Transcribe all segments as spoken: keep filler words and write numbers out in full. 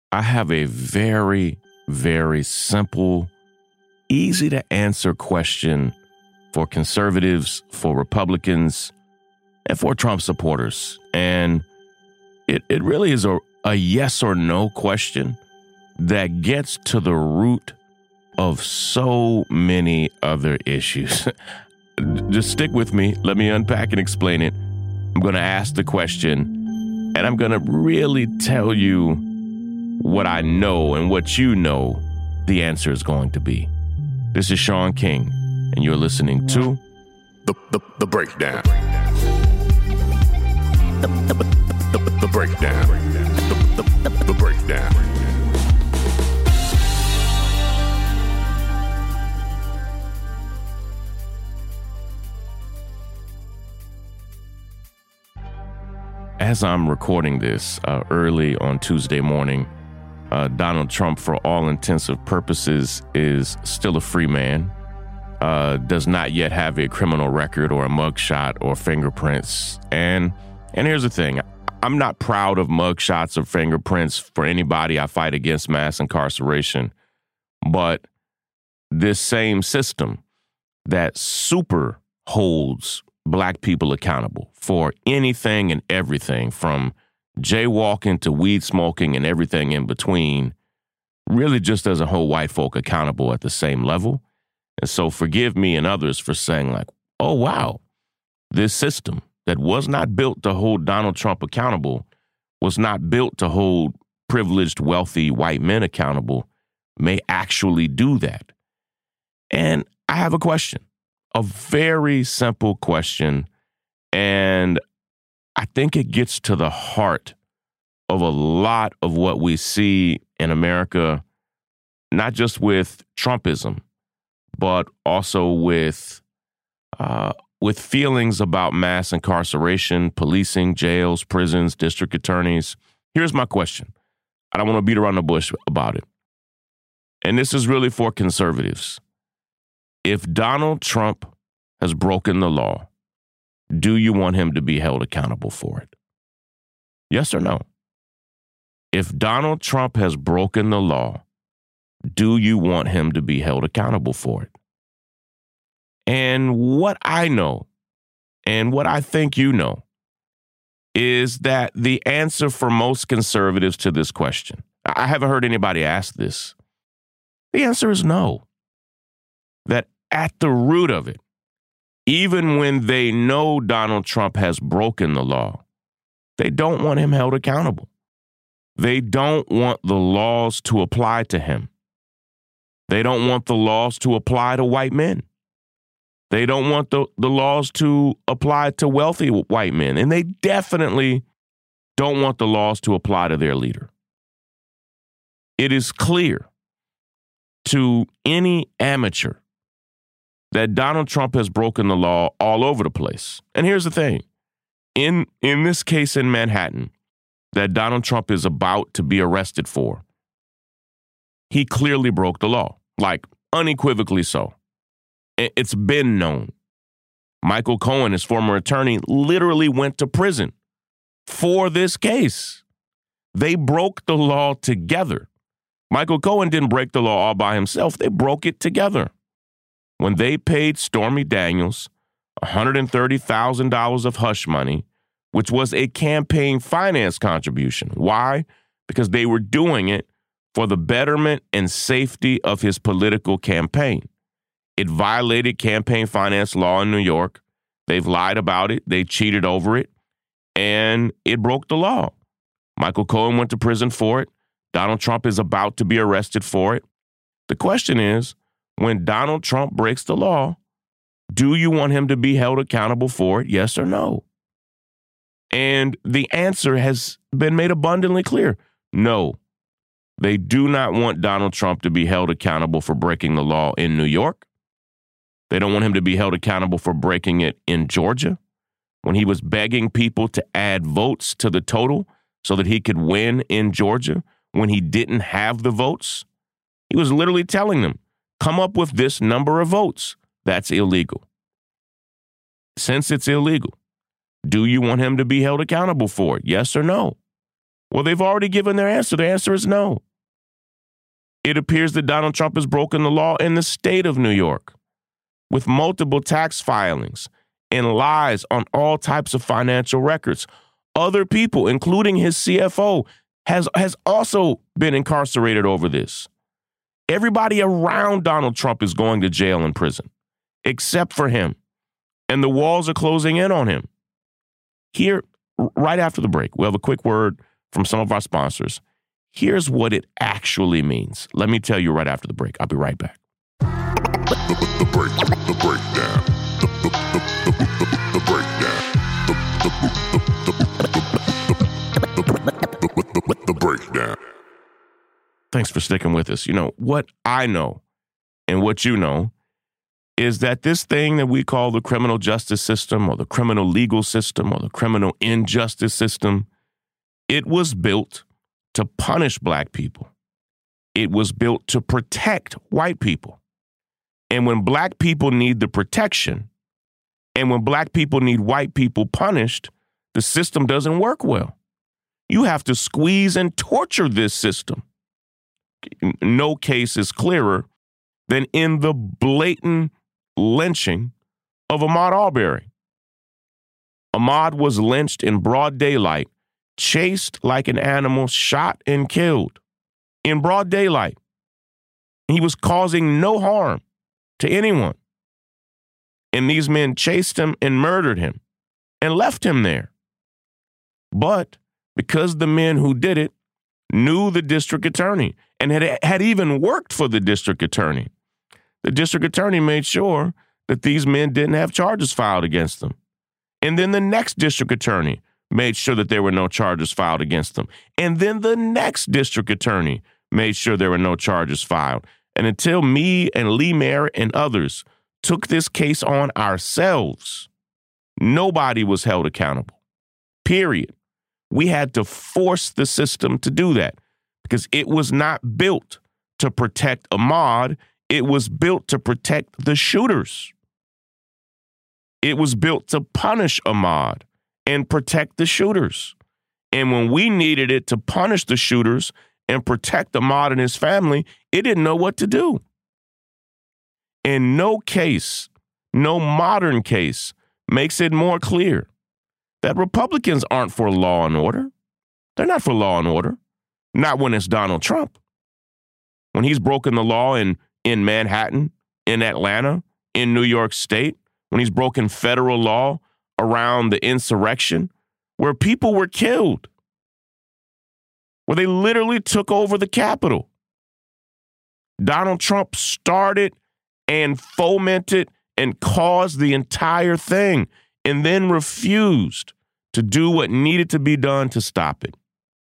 I have a very, very simple, easy to answer question for conservatives, for Republicans, and for Trump supporters. And it, it really is a, a yes or no question that gets to the root of so many other issues. Just stick with me. Let me unpack and explain it. I'm going to ask the question, and I'm going to really tell you what I know and what you know the answer is going to be. This is Shaun King, and you're listening to The, the, the Breakdown. The, the, the, the Breakdown. The, the, the, the Breakdown. As I'm recording this uh, early on Tuesday morning, uh, Donald Trump, for all intensive purposes, is still a free man, uh, does not yet have a criminal record or a mugshot or fingerprints. And and here's the thing. I'm not proud of mugshots or fingerprints for anybody. I fight against mass incarceration. But this same system that super holds Black people accountable for anything and everything, from jaywalking to weed smoking and everything in between, really just doesn't hold white folk accountable at the same level. And so forgive me and others for saying like, oh, wow, this system that was not built to hold Donald Trump accountable, was not built to hold privileged, wealthy white men accountable, may actually do that. And I have a question. A very simple question, and I think it gets to the heart of a lot of what we see in America, not just with Trumpism, but also with uh, with feelings about mass incarceration, policing, jails, prisons, district attorneys. Here's my question. I don't want to beat around the bush about it. And this is really for conservatives. If Donald Trump has broken the law, do you want him to be held accountable for it? Yes or no? If Donald Trump has broken the law, do you want him to be held accountable for it? And what I know, and what I think you know, is that the answer for most conservatives to this question, I haven't heard anybody ask this, the answer is no. That at the root of it, even when they know Donald Trump has broken the law, they don't want him held accountable. They don't want the laws to apply to him. They don't want the laws to apply to white men. They don't want the, the laws to apply to wealthy white men. And they definitely don't want the laws to apply to their leader. It is clear to any amateur that Donald Trump has broken the law all over the place. And here's the thing. In, in this case in Manhattan that Donald Trump is about to be arrested for, he clearly broke the law, like unequivocally so. It's been known. Michael Cohen, his former attorney, literally went to prison for this case. They broke the law together. Michael Cohen didn't break the law all by himself. They broke it together. When they paid Stormy Daniels one hundred thirty thousand dollars of hush money, which was a campaign finance contribution. Why? Because they were doing it for the betterment and safety of his political campaign. It violated campaign finance law in New York. They've lied about it. They cheated over it. And it broke the law. Michael Cohen went to prison for it. Donald Trump is about to be arrested for it. The question is, when Donald Trump breaks the law, do you want him to be held accountable for it? Yes or no? And the answer has been made abundantly clear. No. They do not want Donald Trump to be held accountable for breaking the law in New York. They don't want him to be held accountable for breaking it in Georgia when he was begging people to add votes to the total so that he could win in Georgia when he didn't have the votes. He was literally telling them, come up with this number of votes. That's illegal. Since it's illegal, do you want him to be held accountable for it? Yes or no? Well, they've already given their answer. The answer is no. It appears that Donald Trump has broken the law in the state of New York with multiple tax filings and lies on all types of financial records. Other people, including his C F O, has, has also been incarcerated over this. Everybody around Donald Trump is going to jail and prison, except for him. And the walls are closing in on him. Here, right after the break, we'll have a quick word from some of our sponsors. Here's what it actually means. Let me tell you right after the break. I'll be right back. The, the, the break, the breakdown. The, the, the, the, the breakdown. The, the, the, the, the breakdown. Thanks for sticking with us. You know, what I know and what you know is that this thing that we call the criminal justice system or the criminal legal system or the criminal injustice system, it was built to punish black people. It was built to protect white people. And when black people need the protection and when black people need white people punished, the system doesn't work well. You have to squeeze and torture this system. No case is clearer than in the blatant lynching of Ahmaud Arbery. Ahmaud was lynched in broad daylight, chased like an animal, shot and killed in broad daylight. He was causing no harm to anyone. And these men chased him and murdered him and left him there. But because the men who did it knew the district attorney and had, had even worked for the district attorney, the district attorney made sure that these men didn't have charges filed against them. And then the next district attorney made sure that there were no charges filed against them. And then the next district attorney made sure there were no charges filed. And until me and Lee Merritt and others took this case on ourselves, nobody was held accountable. Period. We had to force the system to do that because it was not built to protect Ahmaud. It was built to protect the shooters. It was built to punish Ahmaud and protect the shooters. And when we needed it to punish the shooters and protect Ahmaud and his family, it didn't know what to do. And no case, no modern case, makes it more clear that Republicans aren't for law and order. They're not for law and order. Not when it's Donald Trump. When he's broken the law in, in Manhattan, in Atlanta, in New York State, when he's broken federal law around the insurrection, where people were killed, where they literally took over the Capitol. Donald Trump started and fomented and caused the entire thing and then refused to do what needed to be done to stop it.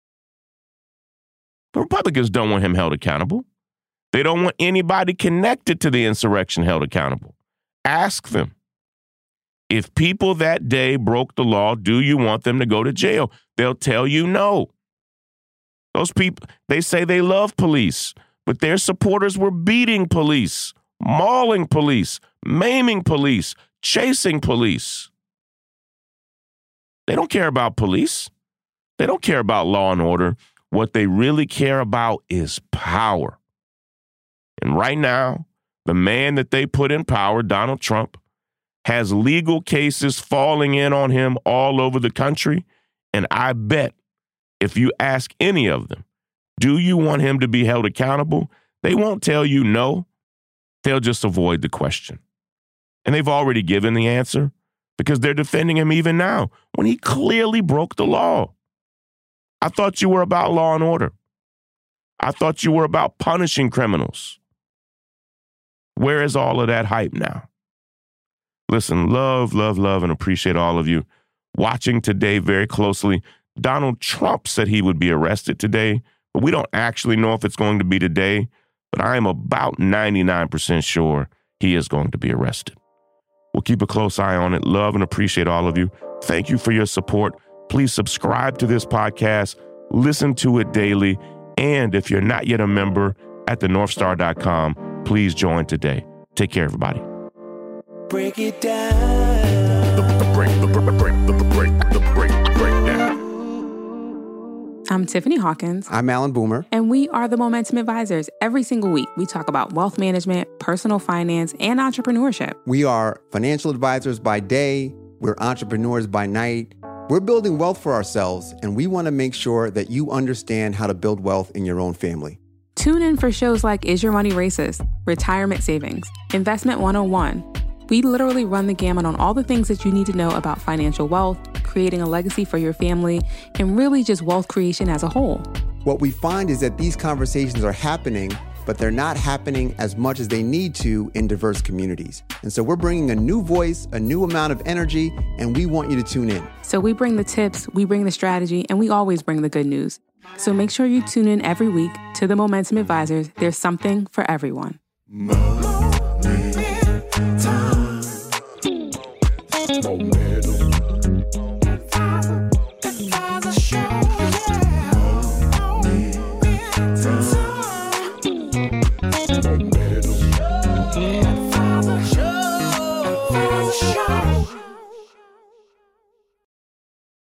The Republicans don't want him held accountable. They don't want anybody connected to the insurrection held accountable. Ask them. If people that day broke the law, do you want them to go to jail? They'll tell you no. Those people, they say they love police, but their supporters were beating police, mauling police, maiming police, chasing police. They don't care about police. They don't care about law and order. What they really care about is power. And right now, the man that they put in power, Donald Trump, has legal cases falling in on him all over the country. And I bet if you ask any of them, do you want him to be held accountable? They won't tell you no. They'll just avoid the question. And they've already given the answer because they're defending him even now when he clearly broke the law. I thought you were about law and order. I thought you were about punishing criminals. Where is all of that hype now? Listen, love, love, love, and appreciate all of you watching today very closely. Donald Trump said he would be arrested today, but we don't actually know if it's going to be today, but I am about ninety-nine percent sure he is going to be arrested. We'll keep a close eye on it. Love and appreciate all of you. Thank you for your support. Please subscribe to this podcast, listen to it daily, and if you're not yet a member at the north star dot com, please join today. Take care, everybody. Break it down. The, the break, the break, the break, the break, the breakdown. I'm Tiffany Hawkins. I'm Alan Boomer. And we are the Momentum Advisors. Every single week, we talk about wealth management, personal finance, and entrepreneurship. We are financial advisors by day. We're entrepreneurs by night. We're building wealth for ourselves, and we want to make sure that you understand how to build wealth in your own family. Tune in for shows like Is Your Money Racist? Retirement Savings, Investment one oh one. We literally run the gamut on all the things that you need to know about financial wealth, creating a legacy for your family, and really just wealth creation as a whole. What we find is that these conversations are happening, but they're not happening as much as they need to in diverse communities. And so we're bringing a new voice, a new amount of energy, and we want you to tune in. So we bring the tips, we bring the strategy, and we always bring the good news. So make sure you tune in every week to the Momentum Advisors. There's something for everyone. Momentum.